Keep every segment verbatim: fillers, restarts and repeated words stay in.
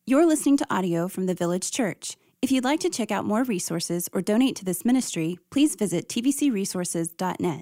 You're listening to audio from the Village Church. If you'd like to check out more resources or donate to this ministry, please visit t v c resources dot net.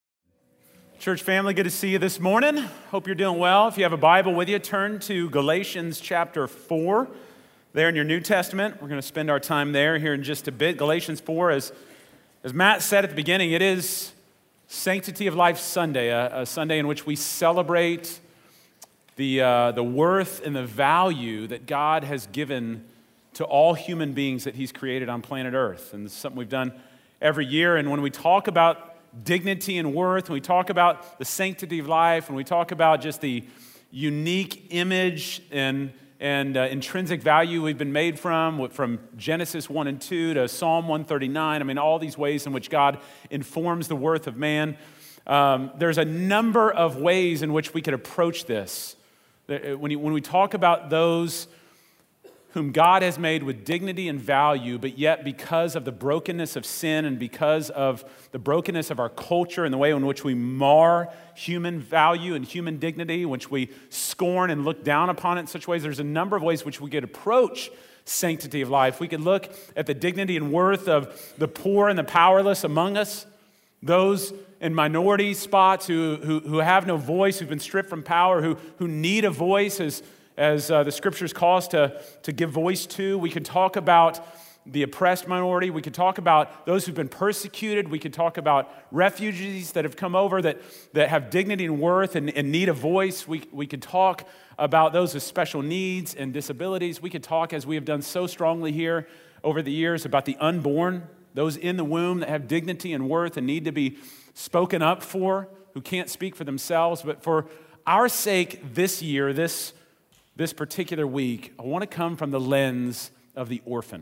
Church family, good to see you this morning. Hope you're doing well. If you have a Bible with you, turn to Galatians chapter four. There in your New Testament, we're going to spend our time there here in just a bit. Galatians four, as, as Matt said at the beginning, it is Sanctity of Life Sunday, a, a Sunday in which we celebrate the, uh, the worth and the value that God has given to all human beings that He's created on planet Earth. And this is something we've done every year. And when we talk about dignity and worth, when we talk about the sanctity of life, when we talk about just the unique image and and uh, intrinsic value we've been made from, from Genesis one and two to Psalm one thirty-nine, I mean, all these ways in which God informs the worth of man, um, there's a number of ways in which we could approach this. When, you, when we talk about those whom God has made with dignity and value, but yet because of the brokenness of sin and because of the brokenness of our culture and the way in which we mar human value and human dignity, which we scorn and look down upon it in such ways, there's a number of ways which we could approach sanctity of life. We could look at the dignity and worth of the poor and the powerless among us, those in minority spots who, who, who have no voice, who've been stripped from power, who, who need a voice as As uh, the scriptures call us to, to give voice to. We could talk about the oppressed minority. We could talk about those who've been persecuted. We could talk about refugees that have come over that, that have dignity and worth and, and need a voice. We, we could talk about those with special needs and disabilities. We could talk, as we have done so strongly here over the years, about the unborn, those in the womb that have dignity and worth and need to be spoken up for, who can't speak for themselves. But for our sake this year, this This particular week, I want to come from the lens of the orphan.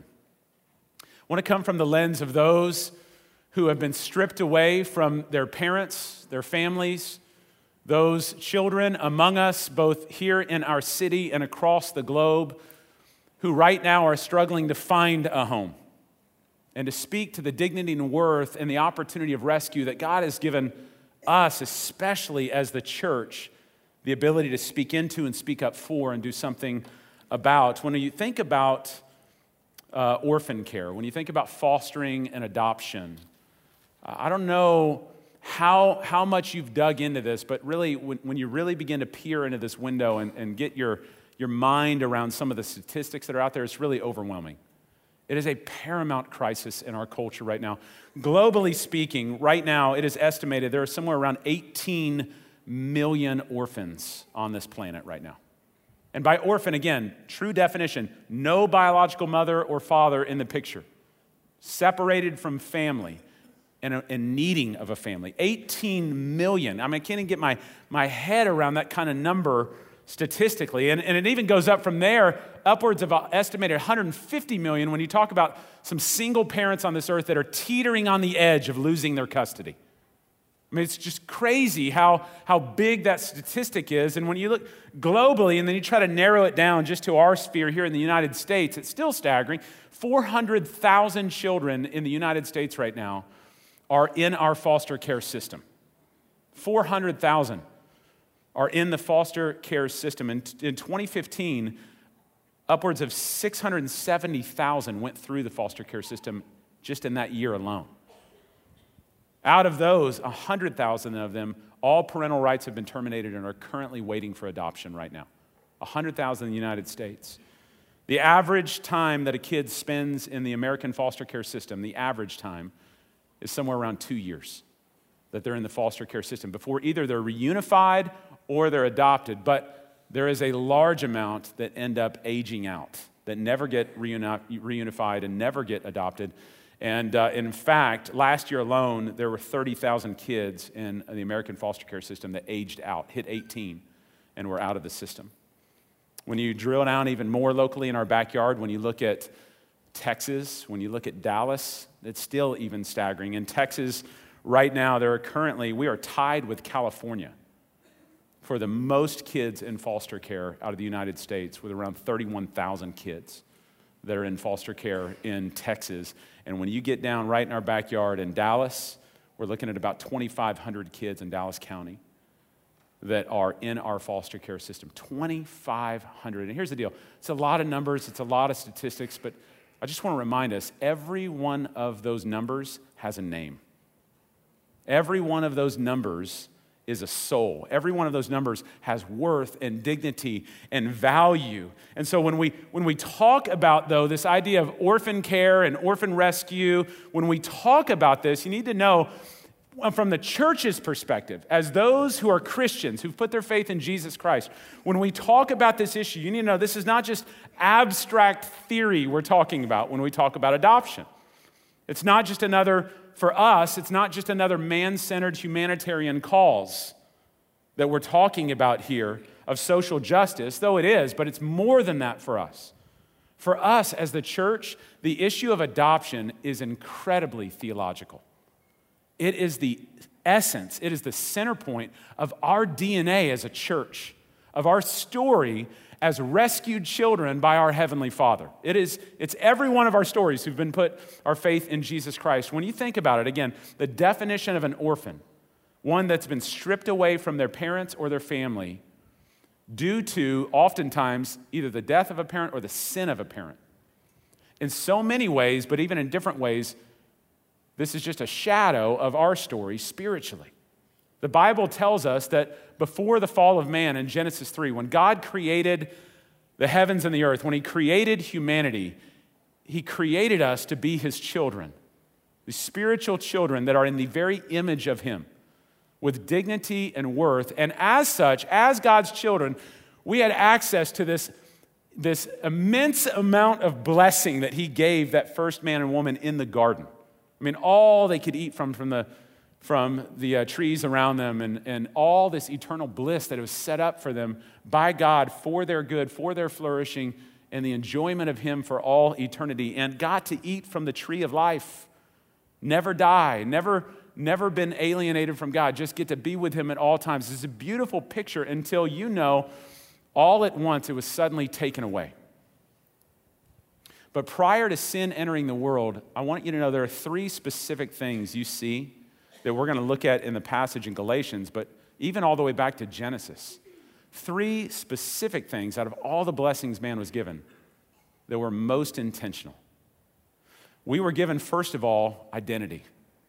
I want to come from the lens of those who have been stripped away from their parents, their families, those children among us, both here in our city and across the globe, who right now are struggling to find a home and to speak to the dignity and worth and the opportunity of rescue that God has given us, especially as the church, the ability to speak into and speak up for and do something about. When you think about uh, orphan care, when you think about fostering and adoption, uh, I don't know how, how much you've dug into this, but really when, when you really begin to peer into this window and, and get your, your mind around some of the statistics that are out there, it's really overwhelming. It is a paramount crisis in our culture right now. Globally speaking, right now it is estimated there are somewhere around eighteen million orphans on this planet right now. And by orphan, again, true definition, no biological mother or father in the picture, separated from family and in needing of a family. eighteen million. I mean, I can't even get my, my head around that kind of number statistically. And, and it even goes up from there, upwards of an estimated one hundred fifty million when you talk about some single parents on this earth that are teetering on the edge of losing their custody. I mean, it's just crazy how, how big that statistic is. And when you look globally and then you try to narrow it down just to our sphere here in the United States, it's still staggering. four hundred thousand children in the United States right now are in our foster care system. four hundred thousand are in the foster care system. And in twenty fifteen, upwards of six hundred seventy thousand went through the foster care system just in that year alone. Out of those, one hundred thousand of them, all parental rights have been terminated and are currently waiting for adoption right now. one hundred thousand in the United States. The average time that a kid spends in the American foster care system, the average time, is somewhere around two years that they're in the foster care system before either they're reunified or they're adopted. But there is a large amount that end up aging out, that never get reuni- reunified and never get adopted. And uh, in fact, last year alone, there were thirty thousand kids in the American foster care system that aged out, hit eighteen, and were out of the system. When you drill down even more locally in our backyard, when you look at Texas, when you look at Dallas, it's still even staggering. In Texas, right now, there are currently, we are tied with California for the most kids in foster care out of the United States, with around thirty-one thousand kids that are in foster care in Texas. And when you get down right in our backyard in Dallas, we're looking at about twenty-five hundred kids in Dallas County. that are in our foster care system. twenty-five hundred. And here's the deal. It's a lot of numbers. It's a lot of statistics. But I just want to remind us, every one of those numbers has a name. Every one of those numbers is a soul. Every one of those numbers has worth and dignity and value. And so when we when we talk about, though, this idea of orphan care and orphan rescue, when we talk about this, you need to know from the church's perspective, as those who are Christians, who've put their faith in Jesus Christ, when we talk about this issue, you need to know this is not just abstract theory we're talking about when we talk about adoption. It's not just another, for us, it's not just another man-centered humanitarian cause that we're talking about here of social justice, though it is, but it's more than that for us. For us as the church, the issue of adoption is incredibly theological. It is the essence, it is the center point of our D N A as a church, of our story as rescued children by our Heavenly Father. It is, it's every one of our stories who've been put our faith in Jesus Christ. When you think about it, again, the definition of an orphan, one that's been stripped away from their parents or their family due to, oftentimes, either the death of a parent or the sin of a parent. In so many ways, but even in different ways, this is just a shadow of our story spiritually. The Bible tells us that before the fall of man in Genesis three, when God created the heavens and the earth, when he created humanity, he created us to be his children, the spiritual children that are in the very image of him, with dignity and worth. And as such, as God's children, we had access to this, this immense amount of blessing that he gave that first man and woman in the garden. I mean, all they could eat from from the, from the uh, trees around them and, and all this eternal bliss that was set up for them by God for their good, for their flourishing, and the enjoyment of him for all eternity, and got to eat from the tree of life, never die, never, never been alienated from God, just get to be with him at all times. It's a beautiful picture until you know all at once it was suddenly taken away. But prior to sin entering the world, I want you to know there are three specific things you see that we're going to look at in the passage in Galatians, but even all the way back to Genesis. Three specific things out of all the blessings man was given that were most intentional. We were given, first of all, identity.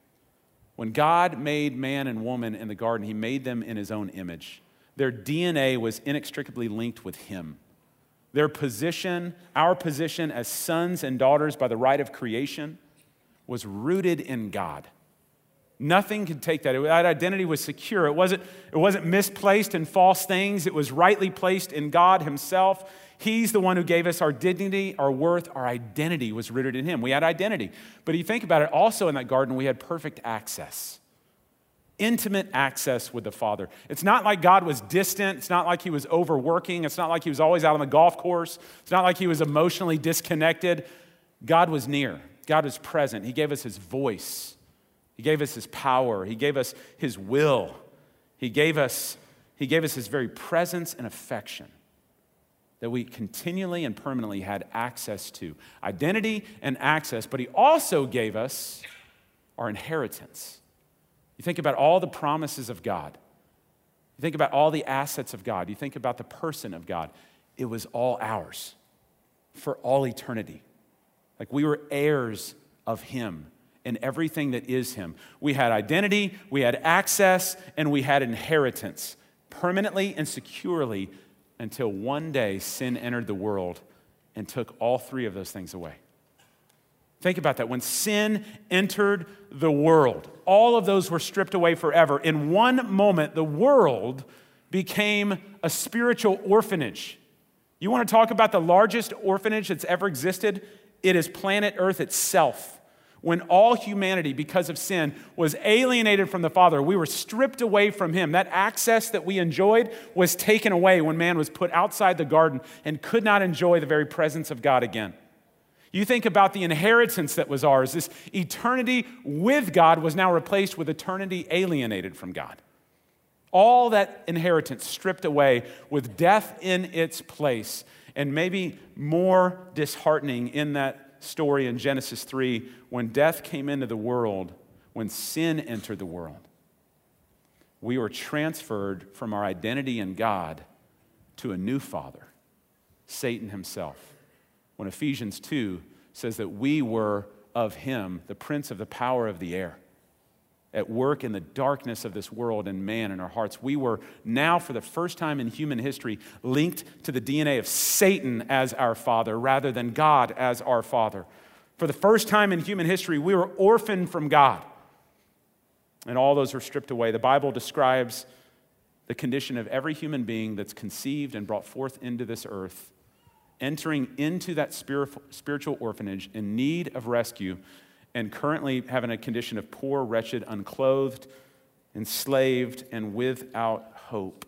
When God made man and woman in the garden, he made them in his own image. Their D N A was inextricably linked with him. Their position, our position as sons and daughters by the right of creation, was rooted in God. Nothing could take that. That identity was secure. It wasn't, it wasn't misplaced in false things. It was rightly placed in God himself. He's the one who gave us our dignity, our worth, our identity was rooted in him. We had identity. But if you think about it, also in that garden, we had perfect access. Intimate access with the Father. It's not like God was distant. It's not like he was overworking. It's not like he was always out on the golf course. It's not like he was emotionally disconnected. God was near. God was present. He gave us his voice. He gave us his power. He gave us his will. He gave us, he gave us his very presence and affection that we continually and permanently had access to. Identity and access, but he also gave us our inheritance. You think about all the promises of God. You think about all the assets of God. You think about the person of God. It was all ours for all eternity. Like we were heirs of him and everything that is him. We had identity, we had access, and we had inheritance permanently and securely until one day sin entered the world and took all three of those things away. Think about that. When sin entered the world, all of those were stripped away forever. In one moment, the world became a spiritual orphanage. You want to talk about the largest orphanage that's ever existed? It is planet Earth itself. When all humanity, because of sin, was alienated from the Father, we were stripped away from him. That access that we enjoyed was taken away when man was put outside the garden and could not enjoy the very presence of God again. You think about the inheritance that was ours. This eternity with God was now replaced with eternity alienated from God. All that inheritance stripped away with death in its place. And maybe more disheartening in that story in Genesis three, when death came into the world, when sin entered the world. we were transferred from our identity in God to a new father, Satan himself. When Ephesians two says that we were of him, the prince of the power of the air, at work in the darkness of this world and man in our hearts. We were now, for the first time in human history, linked to the D N A of Satan as our father rather than God as our father. For the first time in human history, we were orphaned from God. And all those were stripped away. The Bible describes the condition of every human being that's conceived and brought forth into this earth, entering into that spiritual orphanage in need of rescue, and currently having a condition of poor, wretched, unclothed, enslaved, and without hope.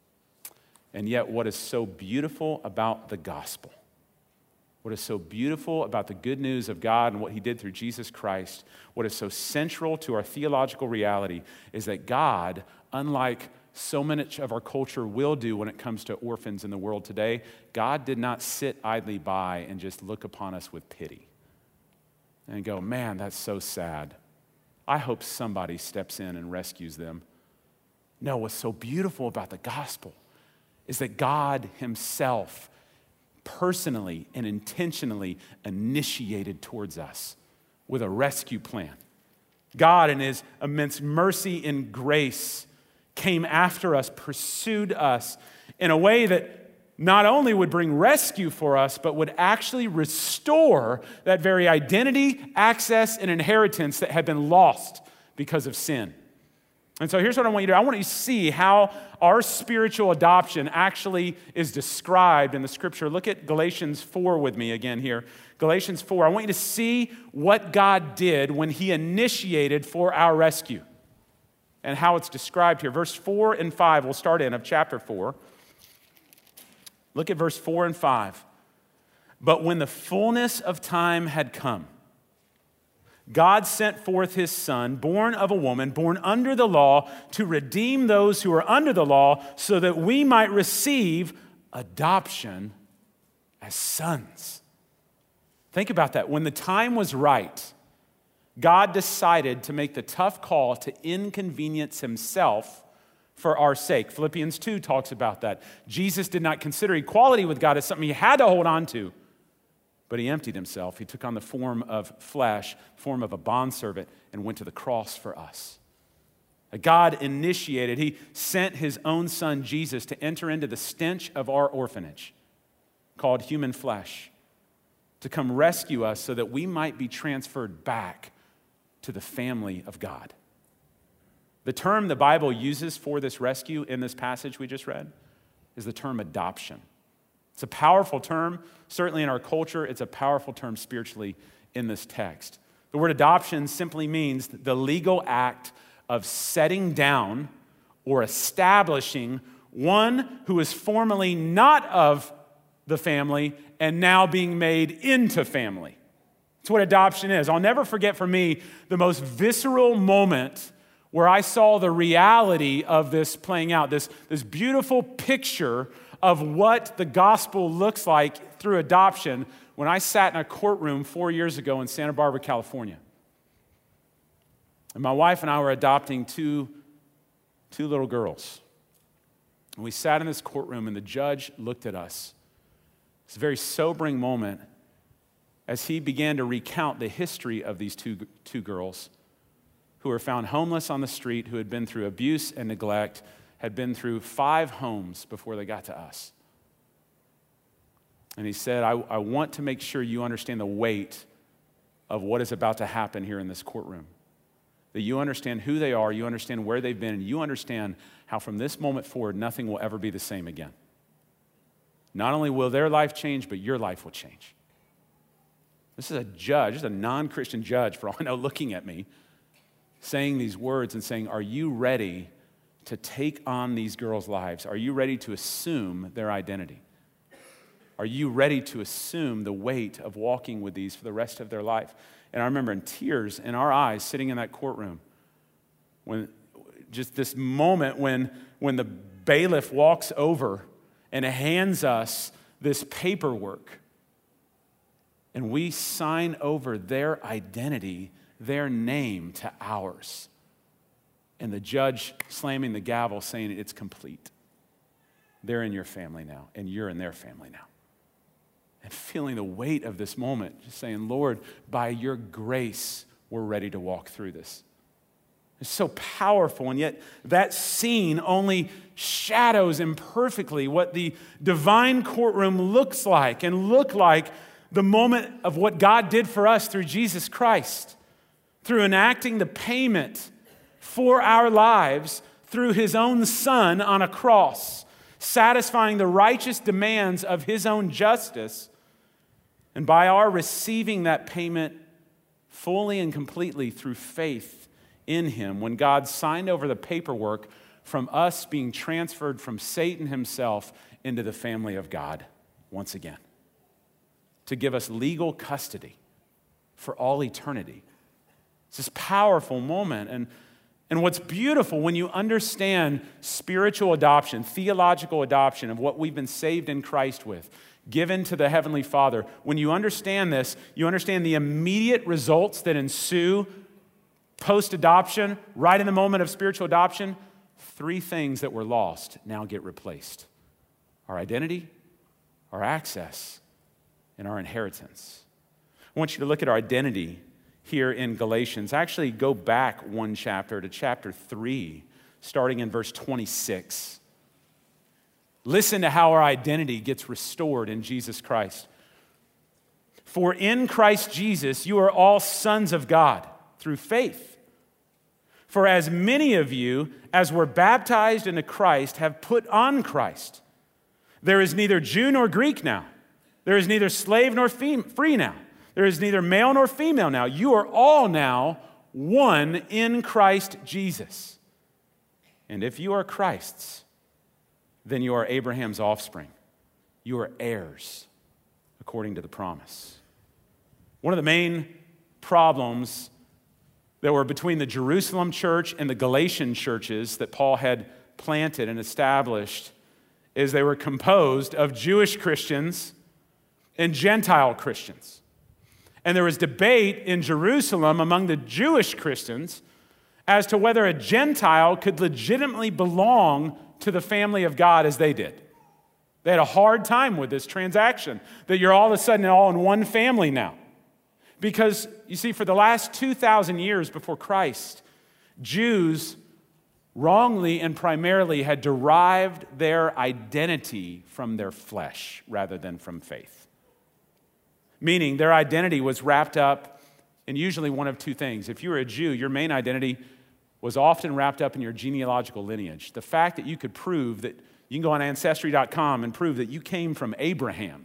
And yet, what is so beautiful about the gospel, what is so beautiful about the good news of God and what he did through Jesus Christ, what is so central to our theological reality is that God, unlike so much of our culture will do when it comes to orphans in the world today, God did not sit idly by and just look upon us with pity and go, man, that's so sad. I hope somebody steps in and rescues them. No, what's so beautiful about the gospel is that God himself personally and intentionally initiated towards us with a rescue plan. God, in his immense mercy and grace, came after us, pursued us in a way that not only would bring rescue for us, but would actually restore that very identity, access, and inheritance that had been lost because of sin. And so here's what I want you to do. I want you to see how our spiritual adoption actually is described in the scripture. Look at Galatians four with me again here. Galatians four. I want you to see what God did when he initiated for our rescue and how it's described here. Verse four and five, we'll start in of chapter four. Look at verse four and five. But when the fullness of time had come, God sent forth his son, born of a woman, born under the law, to redeem those who are under the law, so that we might receive adoption as sons. Think about that. When the time was right, God decided to make the tough call to inconvenience himself for our sake. Philippians two talks about that. Jesus did not consider equality with God as something he had to hold on to, but he emptied himself. He took on the form of flesh, form of a bondservant, and went to the cross for us. God initiated, he sent his own son, Jesus, to enter into the stench of our orphanage, called human flesh, to come rescue us so that we might be transferred back to the family of God. The term the Bible uses for this rescue in this passage we just read is the term adoption. It's a powerful term. Certainly in our culture, it's a powerful term spiritually in this text. The word adoption simply means the legal act of setting down or establishing one who is formerly not of the family and now being made into family. That's what adoption is. I'll never forget for me the most visceral moment where I saw the reality of this playing out, this, this beautiful picture of what the gospel looks like through adoption when I sat in a courtroom four years ago in Santa Barbara, California. And my wife and I were adopting two, two little girls. And we sat in this courtroom and the judge looked at us. It's a very sobering moment as he began to recount the history of these two, two girls who were found homeless on the street, who had been through abuse and neglect, had been through five homes before they got to us. And he said, I, I want to make sure you understand the weight of what is about to happen here in this courtroom. That you understand who they are, you understand where they've been, and you understand how from this moment forward, nothing will ever be the same again. Not only will their life change, but your life will change. This is a judge, this is a non-Christian judge, for all I know, looking at me, saying these words and saying, are you ready to take on these girls' lives? Are you ready to assume their identity? Are you ready to assume the weight of walking with these for the rest of their life? And I remember in tears in our eyes sitting in that courtroom when just this moment when, when the bailiff walks over and hands us this paperwork and we sign over their identity, their name to ours. and the judge slamming the gavel saying it's complete. They're in your family now, and you're in their family now. And feeling the weight of this moment, just saying, Lord, by your grace, we're ready to walk through this. It's so powerful, and yet that scene only shadows imperfectly what the divine courtroom looks like and look like the moment of what God did for us through Jesus Christ, through enacting the payment for our lives through his own Son on a cross, satisfying the righteous demands of his own justice, and by our receiving that payment fully and completely through faith in him, when God signed over the paperwork from us being transferred from Satan himself into the family of God once again, to give us legal custody for all eternity. It's this powerful moment. And, and what's beautiful when you understand spiritual adoption, theological adoption of what we've been saved in Christ with, given to the Heavenly Father, when you understand this, you understand the immediate results that ensue post-adoption, right in the moment of spiritual adoption. Three things that were lost now get replaced: our identity, our access, and our inheritance. I want you to look at our identity here in Galatians. Actually, go back one chapter to chapter three, starting in verse twenty-six. Listen to how our identity gets restored in Jesus Christ. For in Christ Jesus, you are all sons of God through faith. For as many of you as were baptized into Christ have put on Christ. There is neither Jew nor Greek now. There is neither slave nor free now. There is neither male nor female now. You are all now one in Christ Jesus. And if you are Christ's, then you are Abraham's offspring. You are heirs according to the promise. One of the main problems that were between the Jerusalem church and the Galatian churches that Paul had planted and established is they were composed of Jewish Christians and Gentile Christians. And there was debate in Jerusalem among the Jewish Christians as to whether a Gentile could legitimately belong to the family of God as they did. They had a hard time with this transaction, that you're all of a sudden all in one family now. Because, you see, for the last two thousand years before Christ, Jews wrongly and primarily had derived their identity from their flesh rather than from faith. Meaning their identity was wrapped up in usually one of two things. If you were a Jew, your main identity was often wrapped up in your genealogical lineage. The fact that you could prove that, you can go on Ancestry dot com and prove that you came from Abraham.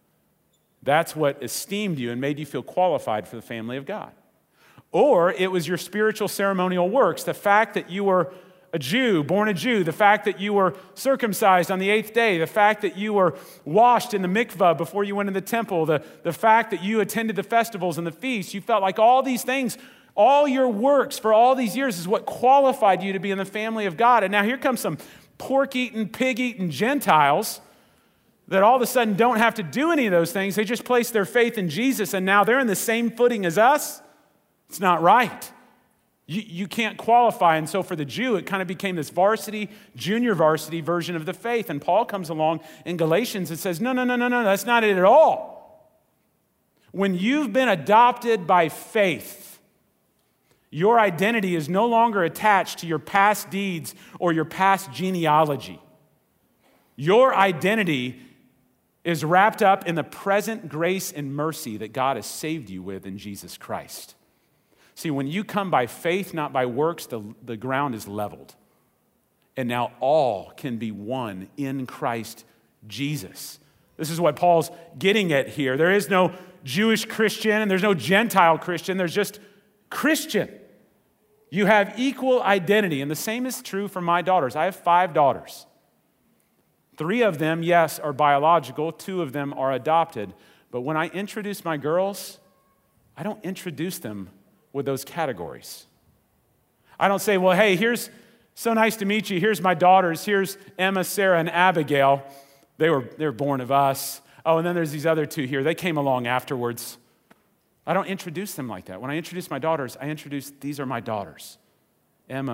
That's what esteemed you and made you feel qualified for the family of God. Or it was your spiritual ceremonial works, the fact that you were a Jew, born a Jew, the fact that you were circumcised on the eighth day, the fact that you were washed in the mikvah before you went in the temple, the, the fact that you attended the festivals and the feasts. You felt like all these things, all your works for all these years is what qualified you to be in the family of God. And now here comes some pork-eating, pig-eating Gentiles that all of a sudden don't have to do any of those things. They just place their faith in Jesus, and now they're in the same footing as us. It's not right. You, you can't qualify. And so for the Jew, it kind of became this varsity, junior varsity version of the faith. And Paul comes along in Galatians and says, no, no, no, no, no, that's not it at all. When you've been adopted by faith, your identity is no longer attached to your past deeds or your past genealogy. Your identity is wrapped up in the present grace and mercy that God has saved you with in Jesus Christ. See, when you come by faith, not by works, the, the ground is leveled. And now all can be one in Christ Jesus. This is what Paul's getting at here. There is no Jewish Christian and there's no Gentile Christian. There's just Christian. You have equal identity. And the same is true for my daughters. I have five daughters. Three of them, yes, are biological. Two of them are adopted. But when I introduce my girls, I don't introduce them with those categories. I don't say, well, hey, here's, so nice to meet you. Here's my daughters. Here's Emma, Sarah, and Abigail. They were, they were born of us. Oh, and then there's these other two here. They came along afterwards. I don't introduce them like that. When I introduce my daughters, I introduce, these are my daughters. Emma,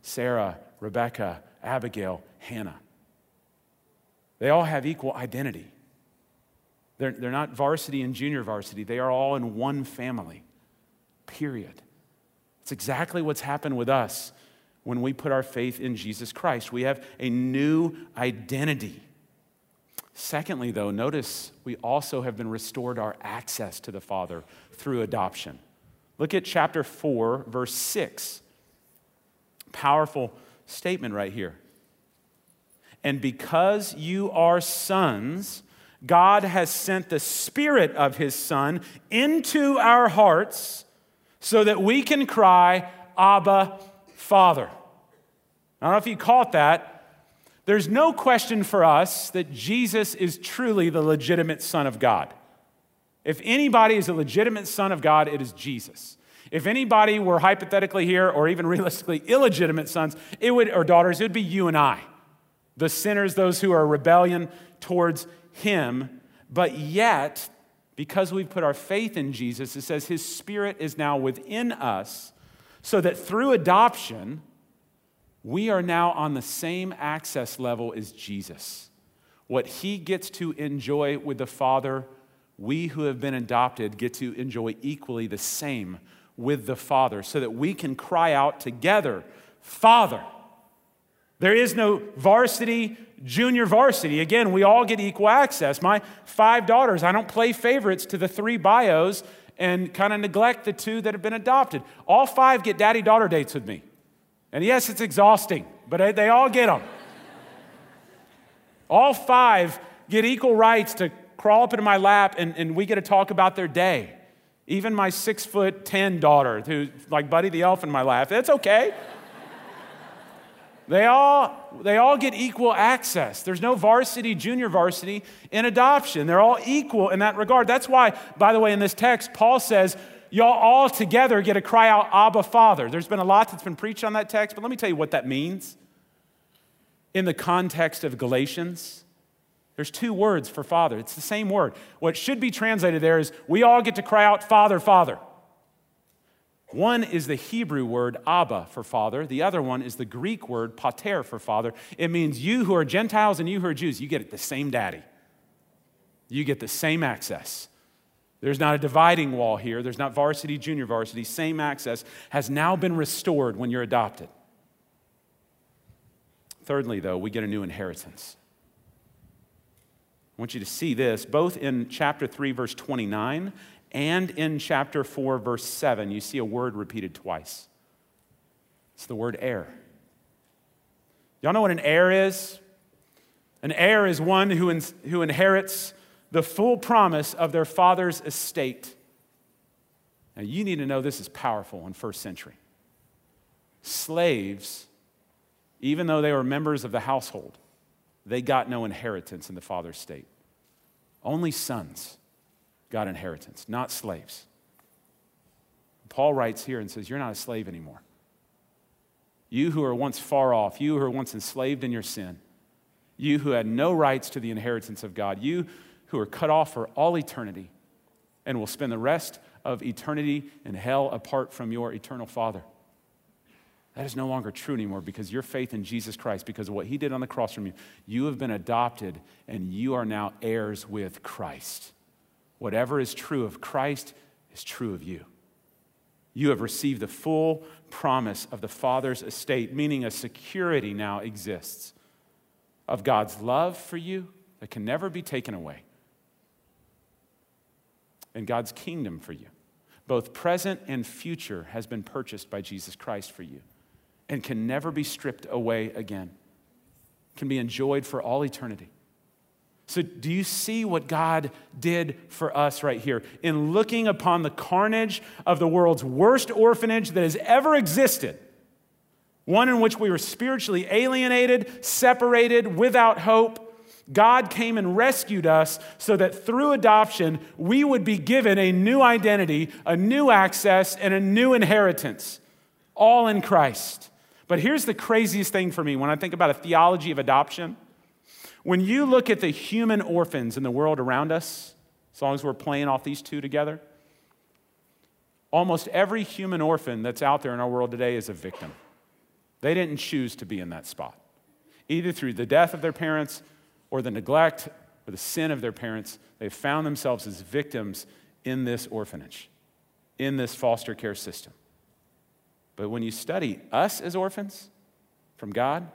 Sarah, Rebecca, Abigail, Hannah. They all have equal identity. They're, they're not varsity and junior varsity. They are all in one family, period. It's exactly what's happened with us when we put our faith in Jesus Christ. We have a new identity. Secondly, though, notice we also have been restored our access to the Father through adoption. Look at chapter four, verse six. Powerful statement right here. And because you are sons, God has sent the Spirit of His Son into our hearts so that we can cry, Abba, Father. I don't know if you caught that. There's no question for us that Jesus is truly the legitimate Son of God. If anybody is a legitimate Son of God, it is Jesus. If anybody were hypothetically here, or even realistically illegitimate sons, it would, or daughters, it would be you and I. The sinners, those who are rebellion towards Him. But yet, because we've put our faith in Jesus, it says His Spirit is now within us, so that through adoption, we are now on the same access level as Jesus. What He gets to enjoy with the Father, we who have been adopted get to enjoy equally the same with the Father, so that we can cry out together, Father. There is no varsity, junior varsity. Again, we all get equal access. My five daughters, I don't play favorites to the three bios and kind of neglect the two that have been adopted. All five get daddy-daughter dates with me. And yes, it's exhausting, but they all get them. All five get equal rights to crawl up into my lap, and, and we get to talk about their day. Even my six foot ten daughter, who's like Buddy the Elf in my lap, that's okay. They all, they all get equal access. There's no varsity, junior varsity in adoption. They're all equal in that regard. That's why, by the way, in this text, Paul says, y'all all together get to cry out, Abba, Father. There's been a lot that's been preached on that text, but let me tell you what that means. In the context of Galatians, there's two words for Father. It's the same word. What should be translated there is, we all get to cry out, Father, Father. One is the Hebrew word Abba for father. The other one is the Greek word pater for father. It means you who are Gentiles and you who are Jews, you get the same daddy. You get the same access. There's not a dividing wall here. There's not varsity, junior varsity. Same access has now been restored when you're adopted. Thirdly, though, we get a new inheritance. I want you to see this both in chapter three, verse twenty-nine, and in chapter four, verse seven, you see a word repeated twice. It's the word heir. Y'all know what an heir is? An heir is one who, in, who inherits the full promise of their father's estate. Now, you need to know this is powerful in first century. Slaves, even though they were members of the household, they got no inheritance in the father's estate. Only sons got inheritance, not slaves. Paul writes here and says, you're not a slave anymore. You who are once far off, you who are once enslaved in your sin, you who had no rights to the inheritance of God, you who are cut off for all eternity and will spend the rest of eternity in hell apart from your eternal Father. That is no longer true anymore because your faith in Jesus Christ, because of what He did on the cross from you, you have been adopted and you are now heirs with Christ. Whatever is true of Christ is true of you. You have received the full promise of the Father's estate, meaning a security now exists of God's love for you that can never be taken away, and God's kingdom for you, both present and future, has been purchased by Jesus Christ for you and can never be stripped away again, can be enjoyed for all eternity. So do you see what God did for us right here? In looking upon the carnage of the world's worst orphanage that has ever existed, one in which we were spiritually alienated, separated, without hope, God came and rescued us so that through adoption, we would be given a new identity, a new access, and a new inheritance, all in Christ. But here's the craziest thing for me when I think about a theology of adoption. When you look at the human orphans in the world around us, as long as we're playing off these two together, almost every human orphan that's out there in our world today is a victim. They didn't choose to be in that spot, either through the death of their parents or the neglect or the sin of their parents. They found themselves as victims in this orphanage, in this foster care system. But when you study us as orphans from God,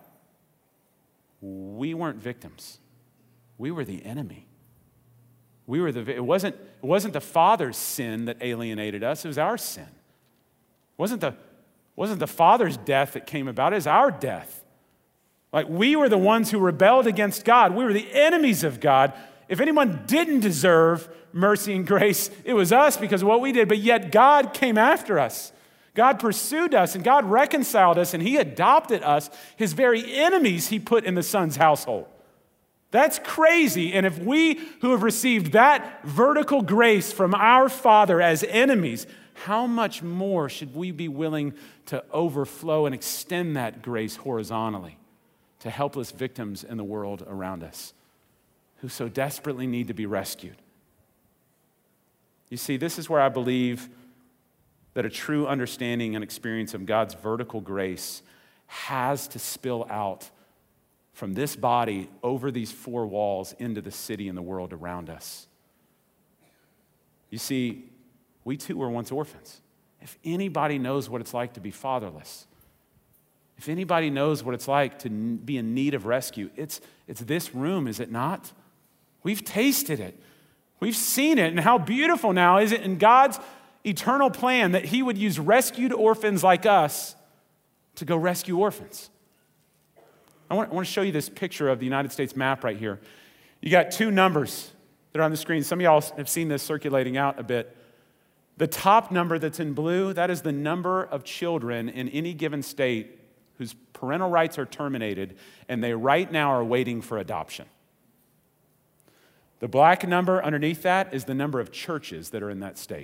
we weren't victims. We were the enemy. We were the, it wasn't, it wasn't the Father's sin that alienated us, it was our sin. It wasn't the, wasn't the Father's death that came about, it was our death. Like, we were the ones who rebelled against God. We were the enemies of God. If anyone didn't deserve mercy and grace, it was us because of what we did, but yet God came after us. God pursued us, and God reconciled us, and he adopted us. His very enemies he put in the Son's household. That's crazy. And if we who have received that vertical grace from our Father as enemies, how much more should we be willing to overflow and extend that grace horizontally to helpless victims in the world around us who so desperately need to be rescued? You see, this is where I believe that a true understanding and experience of God's vertical grace has to spill out from this body over these four walls into the city and the world around us. You see, we too were once orphans. If anybody knows what it's like to be fatherless, if anybody knows what it's like to be in need of rescue, it's, it's this room, is it not? We've tasted it. We've seen it, and how beautiful now is it in God's eternal plan that he would use rescued orphans like us to go rescue orphans. I want, I want to show you this picture of the United States map right here. You got two numbers that are on the screen. Some of y'all have seen this circulating out a bit. The top number that's in blue, that is the number of children in any given state whose parental rights are terminated, and they right now are waiting for adoption. The black number underneath that is the number of churches that are in that state.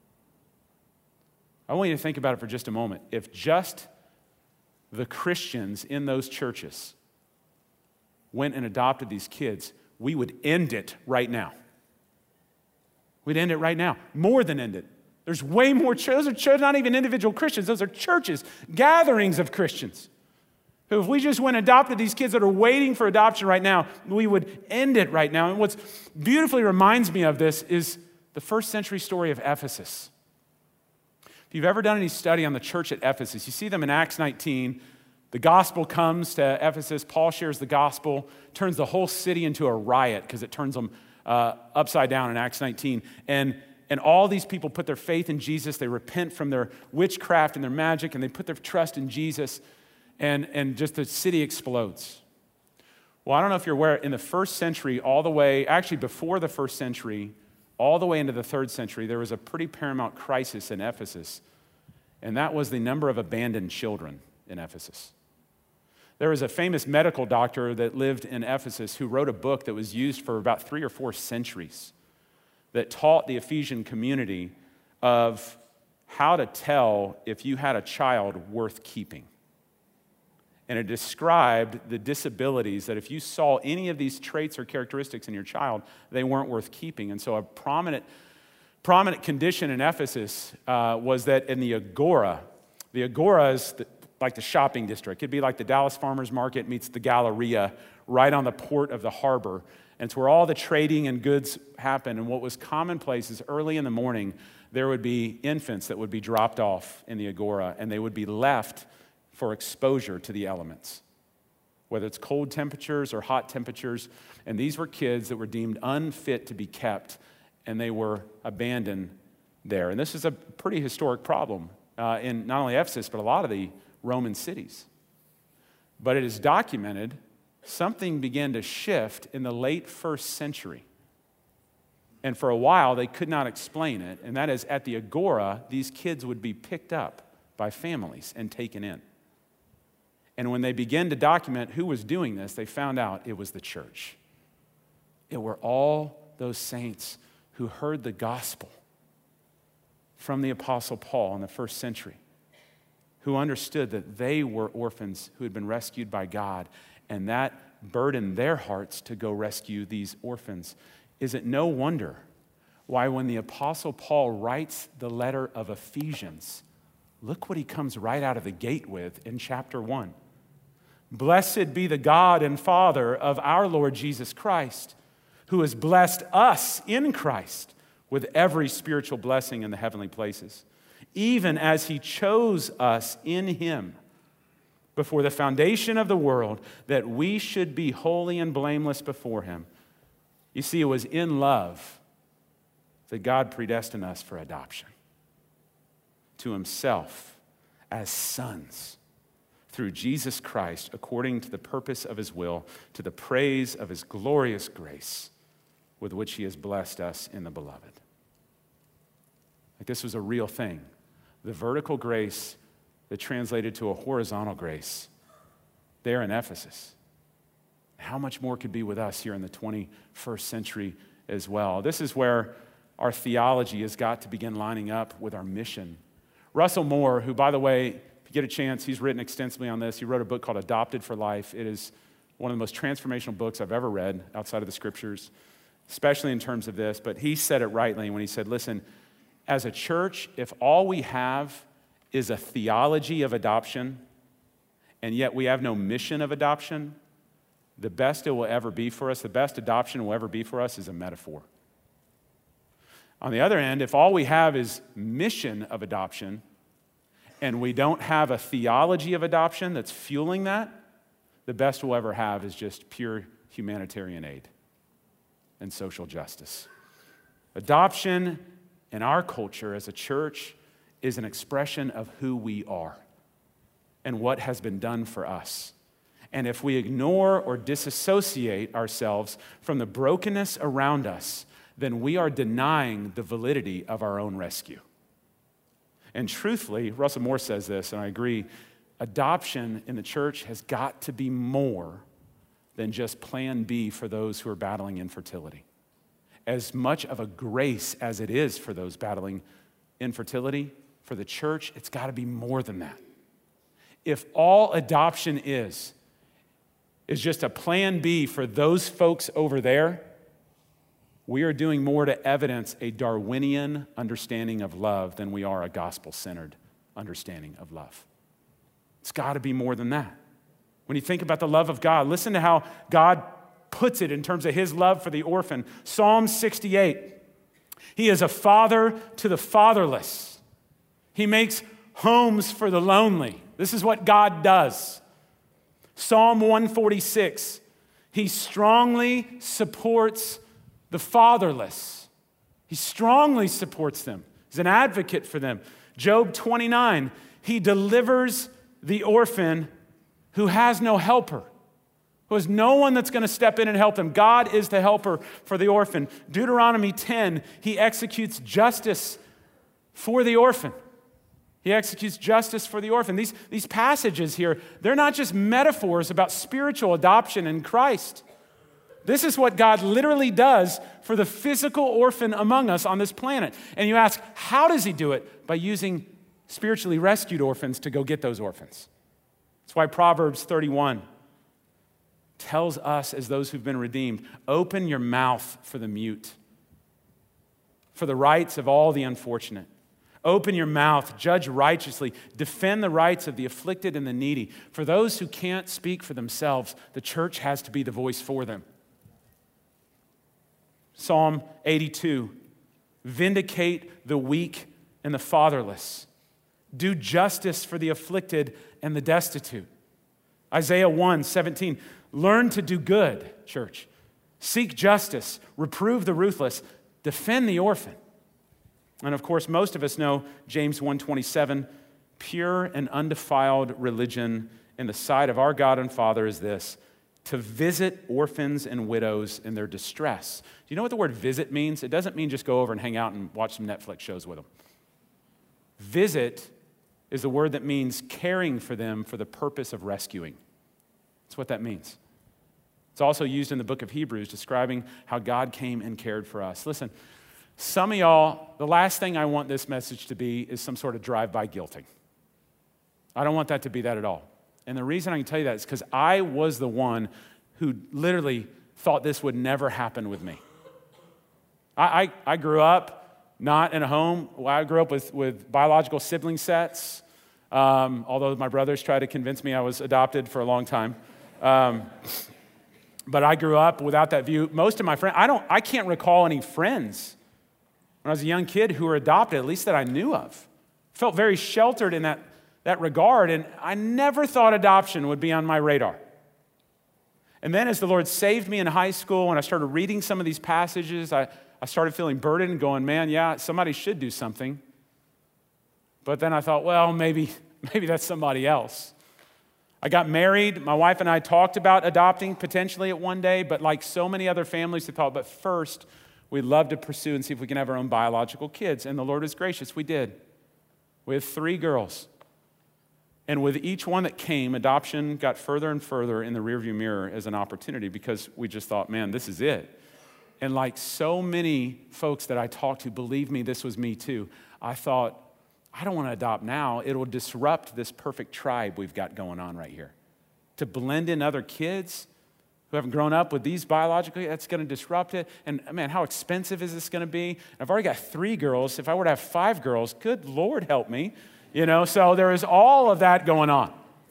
I want you to think about it for just a moment. If just the Christians in those churches went and adopted these kids, we would end it right now. We'd end it right now. More than end it. There's way more churches. Those are churches, not even individual Christians. Those are churches, gatherings of Christians. Who, if we just went and adopted these kids that are waiting for adoption right now, we would end it right now. And what's beautifully reminds me of this is the first century story of Ephesus. If you've ever done any study on the church at Ephesus, you see them in Acts nineteen. The gospel comes to Ephesus. Paul shares the gospel, turns the whole city into a riot because it turns them uh, upside down in Acts nineteen. And, and all these people put their faith in Jesus. They repent from their witchcraft and their magic, and they put their trust in Jesus. And, and just the city explodes. Well, I don't know if you're aware, in the first century, all the way, actually before the first century, all the way into the third century, there was a pretty paramount crisis in Ephesus, and that was the number of abandoned children in Ephesus. There was a famous medical doctor that lived in Ephesus who wrote a book that was used for about three or four centuries that taught the Ephesian community of how to tell if you had a child worth keeping. And it described the disabilities that if you saw any of these traits or characteristics in your child, they weren't worth keeping. And so a prominent, prominent condition in Ephesus uh, was that in the Agora, the Agora is the, like the shopping district. It'd be like the Dallas Farmers Market meets the Galleria right on the port of the harbor. And it's where all the trading and goods happen. And what was commonplace is early in the morning, there would be infants that would be dropped off in the Agora, and they would be left for exposure to the elements, whether it's cold temperatures or hot temperatures. And these were kids that were deemed unfit to be kept, and they were abandoned there. And this is a pretty historic problem uh, in not only Ephesus, but a lot of the Roman cities. But it is documented something began to shift in the late first century. And for a while, they could not explain it. And that is, at the Agora, these kids would be picked up by families and taken in. And when they began to document who was doing this, they found out it was the church. It were all those saints who heard the gospel from the Apostle Paul in the first century, who understood that they were orphans who had been rescued by God, and that burdened their hearts to go rescue these orphans. Is it no wonder why when the Apostle Paul writes the letter of Ephesians, look what he comes right out of the gate with in chapter one. Blessed be the God and Father of our Lord Jesus Christ, who has blessed us in Christ with every spiritual blessing in the heavenly places, even as he chose us in him before the foundation of the world, that we should be holy and blameless before him. You see, it was in love that God predestined us for adoption to himself as sons through Jesus Christ, according to the purpose of his will, to the praise of his glorious grace with which he has blessed us in the beloved. Like this was a real thing. The vertical grace that translated to a horizontal grace there in Ephesus. How much more could be with us here in the twenty-first century as well? This is where our theology has got to begin lining up with our mission. Russell Moore, who, by the way, if you get a chance, he's written extensively on this. He wrote a book called Adopted for Life. It is one of the most transformational books I've ever read outside of the scriptures, especially in terms of this. But he said it rightly when he said, listen, as a church, if all we have is a theology of adoption, and yet we have no mission of adoption, the best it will ever be for us, the best adoption will ever be for us is a metaphor. On the other end, if all we have is mission of adoption, and we don't have a theology of adoption that's fueling that, the best we'll ever have is just pure humanitarian aid and social justice. Adoption in our culture as a church is an expression of who we are and what has been done for us. And if we ignore or disassociate ourselves from the brokenness around us, then we are denying the validity of our own rescue. And truthfully, Russell Moore says this, and I agree, adoption in the church has got to be more than just plan B for those who are battling infertility. As much of a grace as it is for those battling infertility, for the church, it's got to be more than that. If all adoption is, is just a plan B for those folks over there, we are doing more to evidence a Darwinian understanding of love than we are a gospel-centered understanding of love. It's got to be more than that. When you think about the love of God, listen to how God puts it in terms of his love for the orphan. Psalm sixty-eight, he is a father to the fatherless. He makes homes for the lonely. This is what God does. Psalm one forty-six, he strongly supports the fatherless. He strongly supports them. He's an advocate for them. Job twenty-nine, he delivers the orphan who has no helper, who has no one that's going to step in and help them. God is the helper for the orphan. Deuteronomy ten, he executes justice for the orphan. He executes justice for the orphan. These, these passages here, they're not just metaphors about spiritual adoption in Christ. This is what God literally does for the physical orphan among us on this planet. And you ask, how does he do it? By using spiritually rescued orphans to go get those orphans. That's why Proverbs thirty-one tells us as those who've been redeemed, open your mouth for the mute, for the rights of all the unfortunate. Open your mouth, judge righteously, defend the rights of the afflicted and the needy. For those who can't speak for themselves, the church has to be the voice for them. Psalm eighty-two, vindicate the weak and the fatherless. Do justice for the afflicted and the destitute. Isaiah one seventeen, learn to do good, church. Seek justice, reprove the ruthless, defend the orphan. And of course, most of us know James one twenty-seven, pure and undefiled religion in the sight of our God and Father is this, to visit orphans and widows in their distress. Do you know what the word visit means? It doesn't mean just go over and hang out and watch some Netflix shows with them. Visit is the word that means caring for them for the purpose of rescuing. That's what that means. It's also used in the book of Hebrews describing how God came and cared for us. Listen, some of y'all, the last thing I want this message to be is some sort of drive-by guilting. I don't want that to be that at all. And the reason I can tell you that is because I was the one who literally thought this would never happen with me. I, I, I grew up not in a home. I grew up with, with biological sibling sets. Um, although my brothers tried to convince me I was adopted for a long time. Um, but I grew up without that view. Most of my friends, I don't, I can't recall any friends when I was a young kid who were adopted, at least that I knew of. Felt very sheltered in that, that regard, and I never thought adoption would be on my radar. And then as the Lord saved me in high school and I started reading some of these passages, I, I started feeling burdened and going, man, yeah, somebody should do something. But then I thought, well, maybe, maybe that's somebody else. I got married. My wife and I talked about adopting potentially at one day, but like so many other families, we thought, but first, we'd love to pursue and see if we can have our own biological kids. And the Lord was gracious. We did. We have three girls. And with each one that came, adoption got further and further in the rearview mirror as an opportunity because we just thought, man, this is it. And like so many folks that I talked to, believe me, this was me too. I thought, I don't want to adopt now. It will disrupt this perfect tribe we've got going on right here. To blend in other kids who haven't grown up with these biologically, that's going to disrupt it. And man, how expensive is this going to be? I've already got three girls. If I were to have five girls, good Lord help me. You know, so there is all of that going on.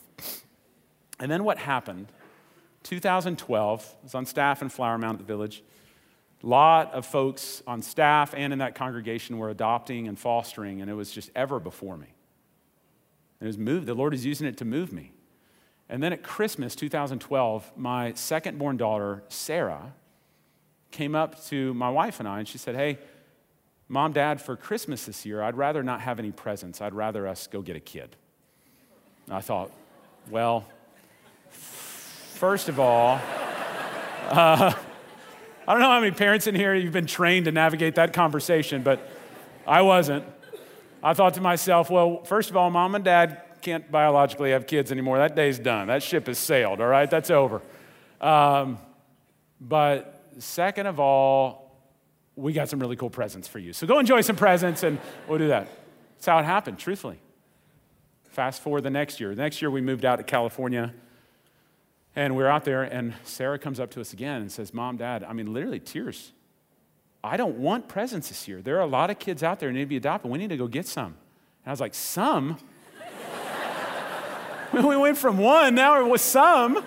And then what happened? two thousand twelve, I was on staff in Flower Mound at the Village. A lot of folks on staff and in that congregation were adopting and fostering, and it was just ever before me. It was moved. The Lord is using it to move me. And then at Christmas two thousand twelve, my second-born daughter, Sarah, came up to my wife and I, and she said, hey, Mom, Dad, for Christmas this year, I'd rather not have any presents. I'd rather us go get a kid. And I thought, well, first of all, uh, I don't know how many parents in here you've been trained to navigate that conversation, but I wasn't. I thought to myself, well, first of all, Mom and Dad can't biologically have kids anymore. That day's done. That ship has sailed, all right? That's over. Um, but second of all, we got some really cool presents for you. So go enjoy some presents, and we'll do that. That's how it happened, truthfully. Fast forward the next year. The next year, we moved out to California, and we were out there, and Sarah comes up to us again and says, Mom, Dad, I mean, literally tears. I don't want presents this year. There are a lot of kids out there who need to be adopted. We need to go get some. And I was like, some? We went from one, now it was some.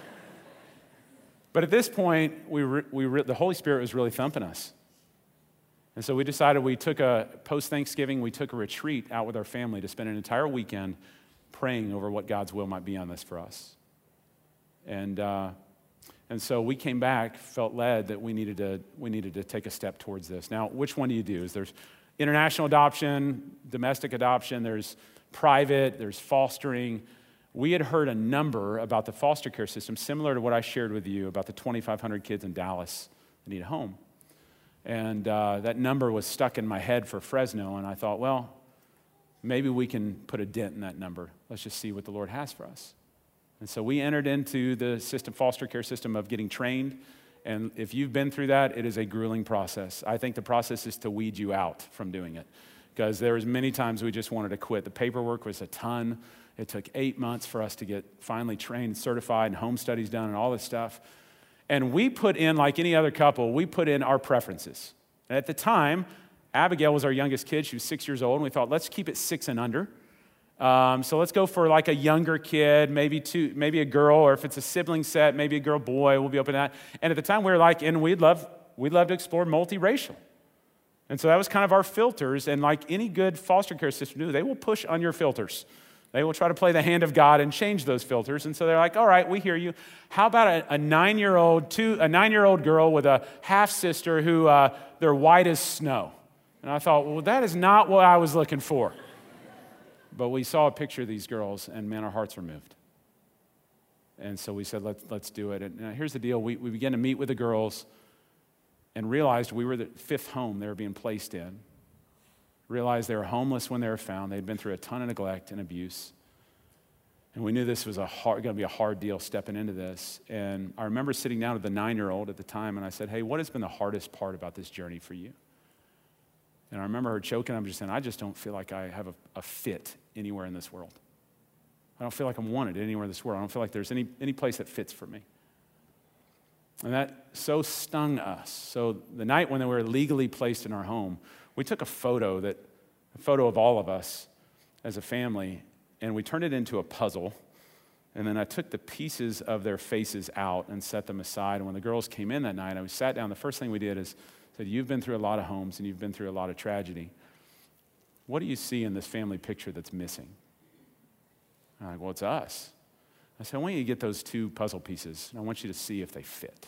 But at this point, we re- we re- the Holy Spirit was really thumping us. And so we decided we took a, post-Thanksgiving, we took a retreat out with our family to spend an entire weekend praying over what God's will might be on this for us. And uh, and so we came back, felt led that we needed to we needed to take a step towards this. Now, which one do you do? Is there's international adoption, domestic adoption, there's private, there's fostering. We had heard a number about the foster care system, similar to what I shared with you about the twenty-five hundred kids in Dallas that need a home. And uh, that number was stuck in my head for Fresno, and I thought, well, maybe we can put a dent in that number. Let's just see what the Lord has for us. And so we entered into the system, foster care system of getting trained, and if you've been through that, it is a grueling process. I think the process is to weed you out from doing it, because there was many times we just wanted to quit. The paperwork was a ton. It took eight months for us to get finally trained, certified, and home studies done and all this stuff. And we put in, like any other couple, we put in our preferences. And at the time, Abigail was our youngest kid. She was six years old, and we thought, let's keep it six and under. Um, so let's go for like a younger kid, maybe two, maybe a girl, or if it's a sibling set, maybe a girl, boy, we'll be open to that. And at the time, we were like, and we'd love, we'd love to explore multiracial. And so that was kind of our filters. And like any good foster care system do, they will push on your filters. They will try to play the hand of God and change those filters. And so they're like, all right, we hear you. How about a, a nine-year-old, two, a nine-year-old girl with a half-sister who uh, they're white as snow? And I thought, well, that is not what I was looking for. But we saw a picture of these girls, and man, our hearts were moved. And so we said, let's, let's do it. And here's the deal. We, we began to meet with the girls and realized we were the fifth home they were being placed in. Realized they were homeless when they were found. They'd been through a ton of neglect and abuse. And we knew this was a hard, going to be a hard deal stepping into this. And I remember sitting down with the nine-year-old at the time, and I said, hey, what has been the hardest part about this journey for you? And I remember her choking. I'm just saying, I just don't feel like I have a, a fit anywhere in this world. I don't feel like I'm wanted anywhere in this world. I don't feel like there's any, any place that fits for me. And that so stung us. So the night when they were legally placed in our home, we took a photo that, a photo of all of us as a family, and we turned it into a puzzle. And then I took the pieces of their faces out and set them aside. And when the girls came in that night, I sat down. The first thing we did is said, you've been through a lot of homes and you've been through a lot of tragedy. What do you see in this family picture that's missing? And I'm like, well, it's us. I said, I want you to get those two puzzle pieces, and I want you to see if they fit.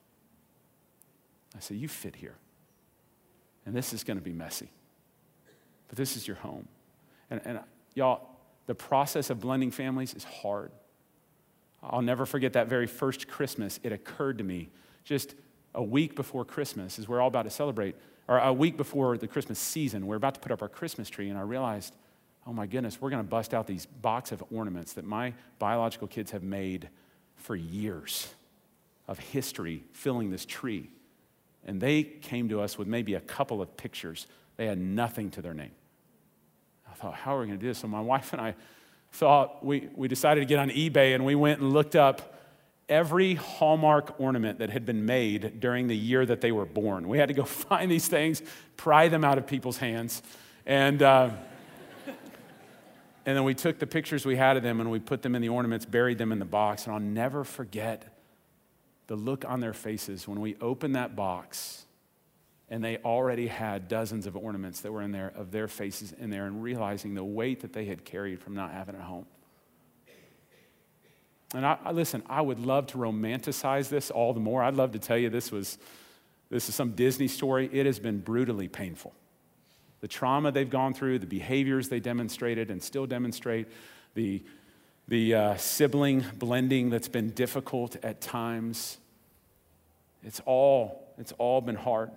I said, you fit here. And this is going to be messy. But this is your home. And, and y'all, the process of blending families is hard. I'll never forget that very first Christmas. It occurred to me just a week before Christmas, as we're all about to celebrate, or a week before the Christmas season, we're about to put up our Christmas tree, and I realized, oh my goodness, we're going to bust out these box of ornaments that my biological kids have made for years of history filling this tree. And they came to us with maybe a couple of pictures. They had nothing to their name. I thought, how are we going to do this? So my wife and I thought, we, we decided to get on eBay, and we went and looked up every Hallmark ornament that had been made during the year that they were born. We had to go find these things, pry them out of people's hands, and uh, and then we took the pictures we had of them and we put them in the ornaments, buried them in the box, and I'll never forget the look on their faces when we opened that box and they already had dozens of ornaments that were in there, of their faces in there, and realizing the weight that they had carried from not having a home. And I, I listen, I would love to romanticize this all the more. I'd love to tell you this was, this is some Disney story. It has been brutally painful. The trauma they've gone through, the behaviors they demonstrated and still demonstrate, the, the uh, sibling blending that's been difficult at times. It's all, it's all been hard.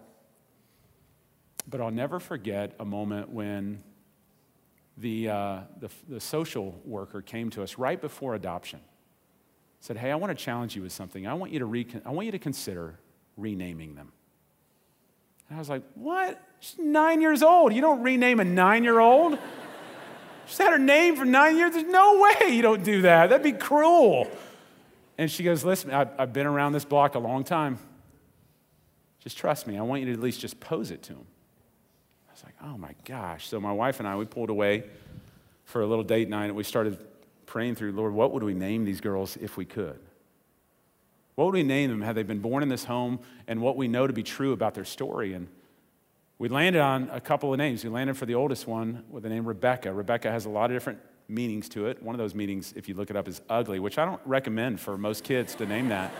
But I'll never forget a moment when the, uh, the, the social worker came to us right before adoption. Said, hey, I want to challenge you with something. I want you to re- I want you to consider renaming them. And I was like, what? She's nine years old. You don't rename a nine-year-old. She's had her name for nine years. There's no way you don't do that. That'd be cruel. And she goes, listen, I've, I've been around this block a long time. Just trust me. I want you to at least just pose it to him. I was like, oh my gosh. So my wife and I, we pulled away for a little date night, and we started praying through, Lord, what would we name these girls if we could? What would we name them had they been born in this home, and what we know to be true about their story? And we landed on a couple of names. We landed for the oldest one with the name Rebecca. Rebecca has a lot of different meanings to it. One of those meanings, if you look it up, is ugly, which I don't recommend for most kids to name that.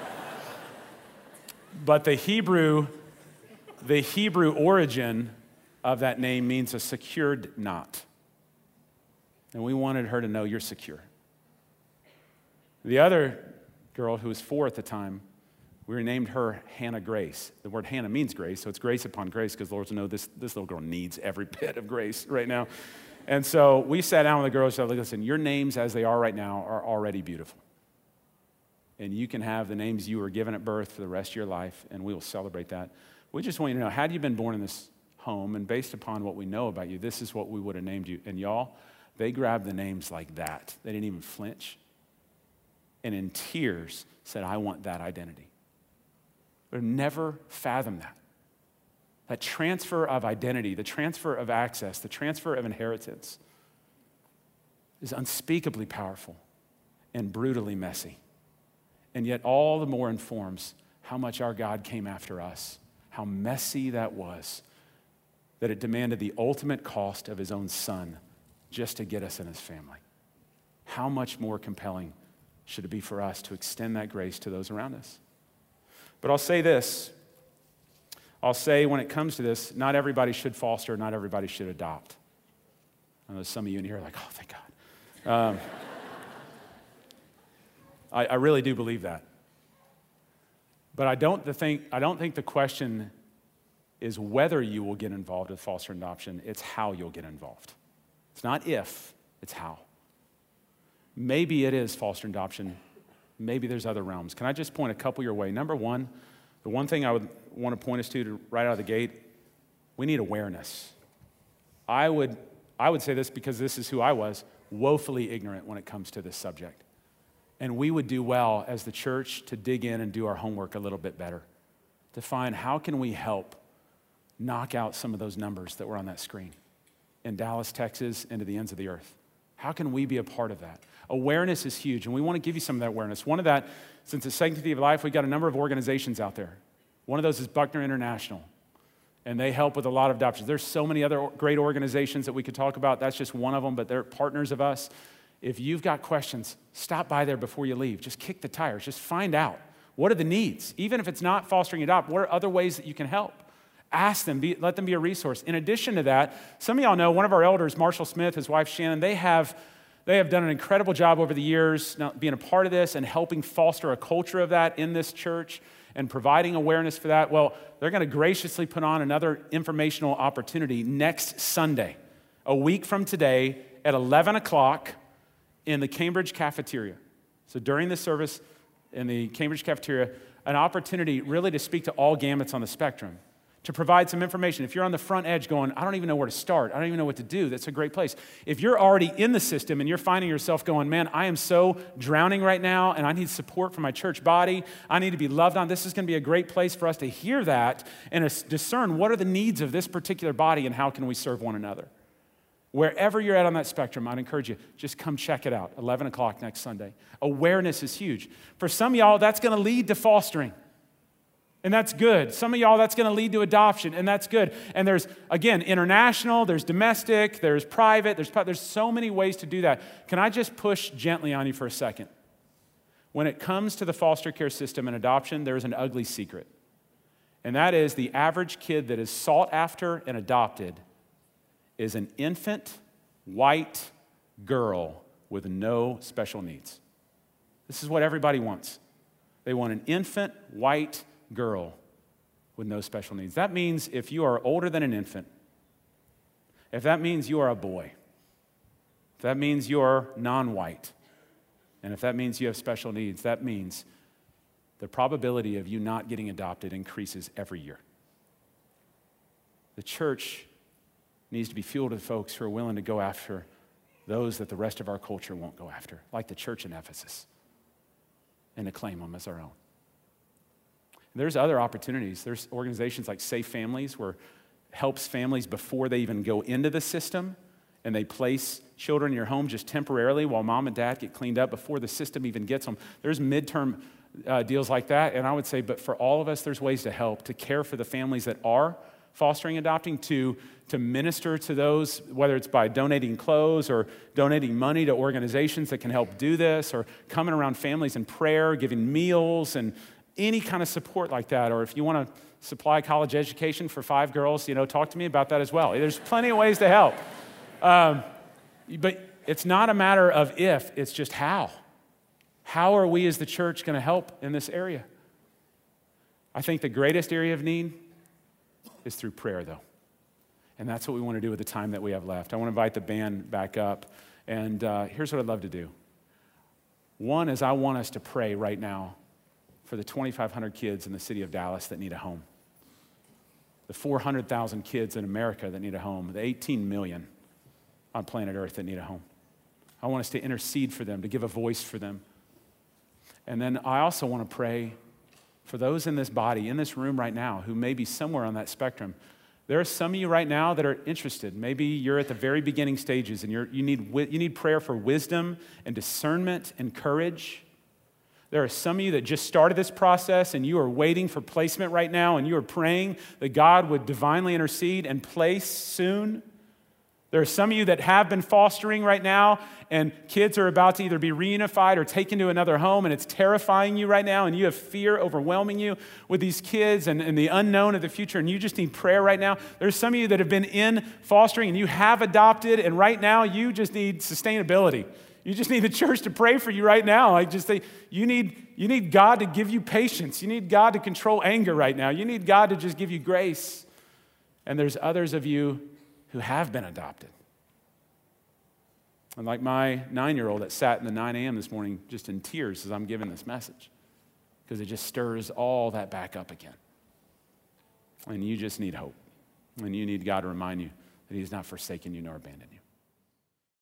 But the Hebrew, the Hebrew origin of that name means a secured knot. And we wanted her to know you're secure. The other girl, who was four at the time, we renamed her Hannah Grace. The word Hannah means grace, so it's grace upon grace, because Lord knows this, this little girl needs every bit of grace right now. And so we sat down with the girls and said, listen, your names as they are right now are already beautiful. And you can have the names you were given at birth for the rest of your life, and we will celebrate that. We just want you to know, had you been born in this home, and based upon what we know about you, this is what we would have named you. And y'all, they grabbed the names like that. They didn't even flinch. And in tears said, I want that identity. We've never fathomed that. That transfer of identity, the transfer of access, the transfer of inheritance is unspeakably powerful and brutally messy. And yet all the more informs how much our God came after us, how messy that was, that it demanded the ultimate cost of his own son just to get us in his family. How much more compelling should it be for us to extend that grace to those around us? But I'll say this. I'll say when it comes to this, not everybody should foster, not everybody should adopt. I know some of you in here are like, oh, thank God. Um, I, I really do believe that. But I don't think, I don't think the question is whether you will get involved with foster adoption. It's how you'll get involved. It's not if, it's how. Maybe it is foster adoption. Maybe there's other realms. Can I just point a couple your way? Number one, the one thing I would want to point us to, to right out of the gate, we need awareness. I would, I would say this because this is who I was, woefully ignorant when it comes to this subject. And we would do well as the church to dig in and do our homework a little bit better, to find how can we help knock out some of those numbers that were on that screen in Dallas, Texas, and to the ends of the earth. How can we be a part of that? Awareness is huge, and we want to give you some of that awareness. One of that, since it's Sanctity of Life, we've got a number of organizations out there. One of those is Buckner International, and they help with a lot of adoptions. There's so many other great organizations that we could talk about. That's just one of them, but they're partners of us. If you've got questions, stop by there before you leave. Just kick the tires. Just find out, what are the needs? Even if it's not fostering adopt, what are other ways that you can help? Ask them, be, let them be a resource. In addition to that, some of y'all know one of our elders, Marshall Smith, his wife Shannon, they have, they have done an incredible job over the years now being a part of this and helping foster a culture of that in this church and providing awareness for that. Well, they're going to graciously put on another informational opportunity next Sunday, a week from today at eleven o'clock in the Cambridge cafeteria. So during the service in the Cambridge cafeteria, an opportunity really to speak to all gamuts on the spectrum, to provide some information. If you're on the front edge going, I don't even know where to start, I don't even know what to do, that's a great place. If you're already in the system and you're finding yourself going, man, I am so drowning right now and I need support from my church body, I need to be loved on, this is going to be a great place for us to hear that and discern what are the needs of this particular body and how can we serve one another. Wherever you're at on that spectrum, I'd encourage you, just come check it out, eleven o'clock next Sunday. Awareness is huge. For some of y'all, that's going to lead to fostering. And that's good. Some of y'all, that's going to lead to adoption, and that's good. And there's, again, international, there's domestic, there's private, there's, there's so many ways to do that. Can I just push gently on you for a second? When it comes to the foster care system and adoption, there's an ugly secret. And that is the average kid that is sought after and adopted is an infant, white girl with no special needs. This is what everybody wants. They want an infant, white girl with no special needs. That means if you are older than an infant, if that means you are a boy, if that means you're non-white, and if that means you have special needs, that means the probability of you not getting adopted increases every year. The church needs to be filled with folks who are willing to go after those that the rest of our culture won't go after, like the church in Ephesus, and to claim them as our own. There's other opportunities. There's organizations like Safe Families, where helps families before they even go into the system, and they place children in your home just temporarily while mom and dad get cleaned up before the system even gets them. There's midterm uh, deals like that, and I would say, but for all of us, there's ways to help, to care for the families that are fostering, adopting, to, to minister to those, whether it's by donating clothes or donating money to organizations that can help do this, or coming around families in prayer, giving meals, and any kind of support like that. Or if you want to supply college education for five girls, you know, talk to me about that as well. There's plenty of ways to help. Um, but it's not a matter of if, it's just how. How are we as the church going to help in this area? I think the greatest area of need is through prayer, though. And that's what we want to do with the time that we have left. I want to invite the band back up. And uh, here's what I'd love to do. One is I want us to pray right now for the twenty-five hundred kids in the city of Dallas that need a home, the four hundred thousand kids in America that need a home, the eighteen million on planet Earth that need a home. I want us to intercede for them, to give a voice for them. And then I also want to pray for those in this body, in this room right now, who may be somewhere on that spectrum. There are some of you right now that are interested. Maybe you're at the very beginning stages and you're, you need, you need prayer for wisdom and discernment and courage. There are some of you that just started this process and you are waiting for placement right now, and you are praying that God would divinely intercede and place soon. There are some of you that have been fostering right now, and kids are about to either be reunified or taken to another home, and it's terrifying you right now, and you have fear overwhelming you with these kids and, and the unknown of the future, and you just need prayer right now. There's some of you that have been in fostering, and you have adopted, and right now you just need sustainability. You just need the church to pray for you right now. Like just say, you need, you need God to give you patience. You need God to control anger right now. You need God to just give you grace. And there's others of you who have been adopted. And like my nine-year-old that sat in the nine a.m. this morning just in tears as I'm giving this message, because it just stirs all that back up again. And you just need hope. And you need God to remind you that He's not forsaken you nor abandoned you.